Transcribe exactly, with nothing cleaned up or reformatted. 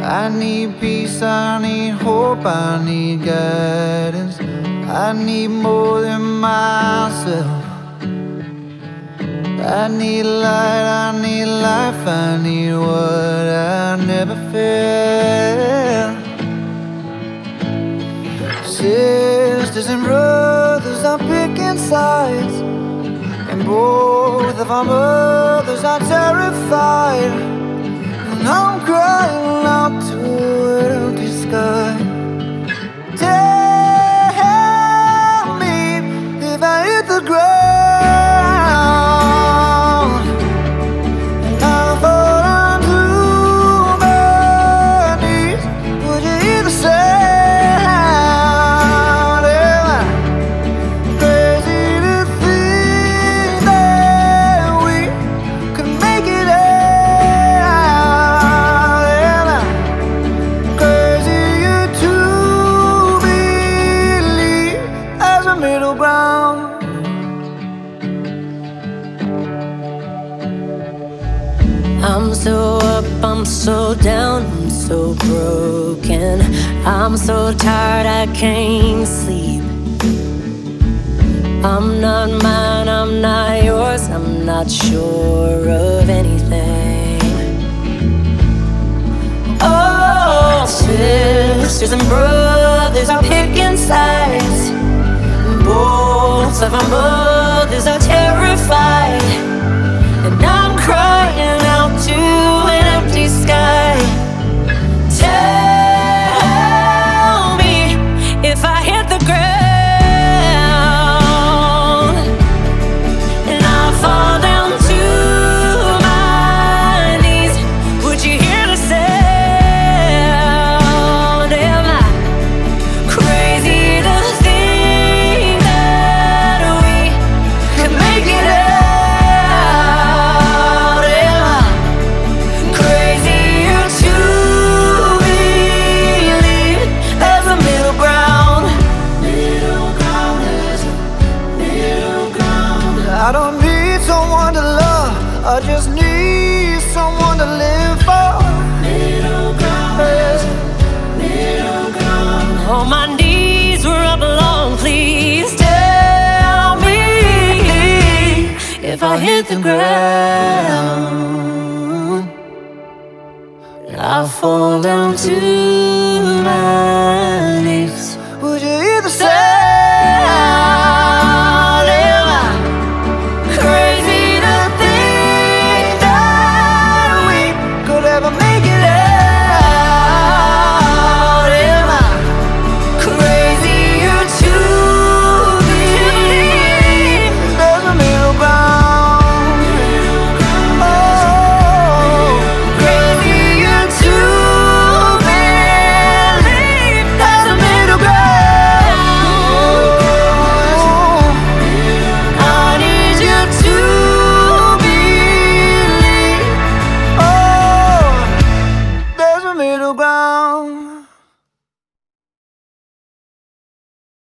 I need peace, I need hope, I need guidance. I need more than myself. I need light, I need life, I need what I never felt. Sisters and brothers are picking sides, and both of our mothers are terrified. And I'm crying out to an empty sky. Tell me if I hit the ground and I fall onto my knees, would you hear the sound? Am I crazy to think that we could make it out? Am I crazy to believe there's a middle ground? I'm so up, I'm so down, I'm so broken. I'm so tired, I can't sleep. I'm not mine, I'm not yours, I'm not sure of anything. Oh, sisters and brothers are picking sides. Both of our mothers are terrified. And I'm crying out to an empty sky. Tell me if I hit the ground and I fall down to my knees, would you hear the sound? Am I crazy to think that we could make it out? I don't need someone to love, I just need someone to live for. Middle ground, middle ground. Oh, my knees were up long, please tell me if I hit the ground and I fall down to my knees, would you hear the sound?